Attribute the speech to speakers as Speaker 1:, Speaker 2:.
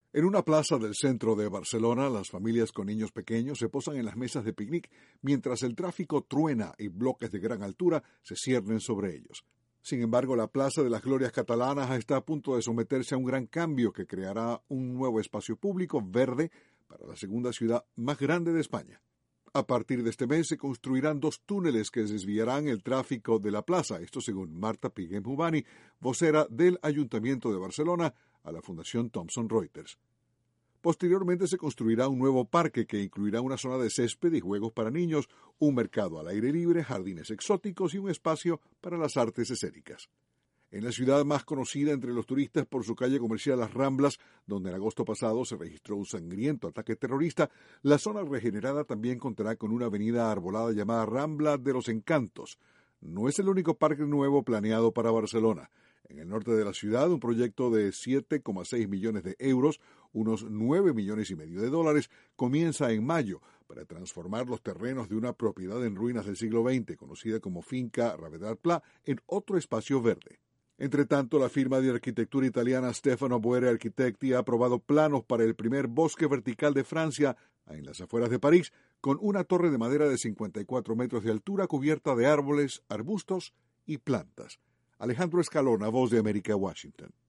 Speaker 1: En una plaza del centro de Barcelona, las familias con niños pequeños se posan en las mesas de picnic mientras el tráfico truena y bloques de gran altura se ciernen sobre ellos. Sin embargo, la Plaza de las Glorias Catalanas está a punto de someterse a un gran cambio que creará un nuevo espacio público verde para la segunda ciudad más grande de España. A partir de este mes se construirán 2 túneles que desviarán el tráfico de la plaza, esto según Marta Piguem Hubani, vocera del Ayuntamiento de Barcelona, a la Fundación Thomson Reuters. Posteriormente se construirá un nuevo parque que incluirá una zona de césped y juegos para niños, un mercado al aire libre, jardines exóticos y un espacio para las artes escénicas. En la ciudad más conocida entre los turistas por su calle comercial Las Ramblas, donde en agosto pasado se registró un sangriento ataque terrorista, la zona regenerada también contará con una avenida arbolada llamada Rambla de los Encantos. No es el único parque nuevo planeado para Barcelona. En el norte de la ciudad, un proyecto de 7,6 millones de euros, unos 9 millones y medio de dólares, comienza en mayo para transformar los terrenos de una propiedad en ruinas del siglo XX, conocida como Finca Ravedad Pla, en otro espacio verde. Entre tanto, la firma de arquitectura italiana Stefano Boere Architetti ha aprobado planos para el primer bosque vertical de Francia en las afueras de París, con una torre de madera de 54 metros de altura cubierta de árboles, arbustos y plantas. Alejandro Escalona, Voz de América, Washington.